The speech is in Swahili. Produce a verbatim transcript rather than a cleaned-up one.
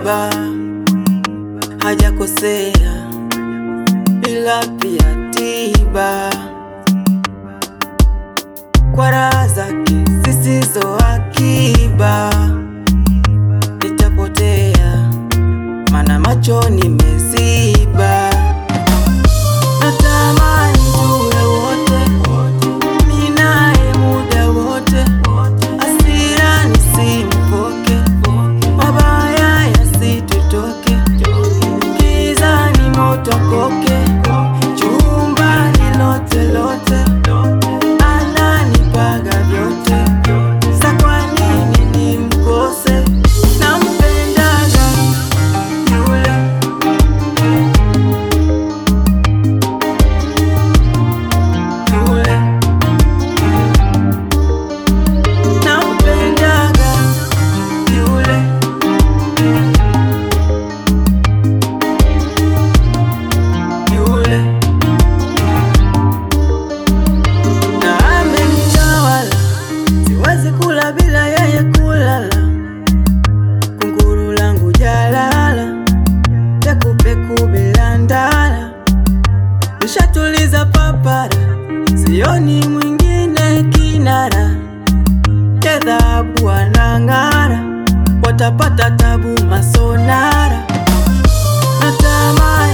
kuiba, hajakosea ila pia tiba. Kwa raha zake zisizo akiba nitapotea, mana macho nimeziba. Natamani tuwe wote, mimi naye muda wote, hasira nisimpoke, mabaya yasitutoke, gizani moto koke, chumbani lote lote, ananipaga vyote. Sa kwa nini nimkose? Nampendaga yule, yule, nampendaga yule, yule, na amenitawala, siwezi kula bila yeye kulala. Kunguru langu jalala, peku peku bila ndala, nishatuliza papara, sioni mwingine kinara. Kedhabu wanang'ara, watapata tabu masonara. Natamani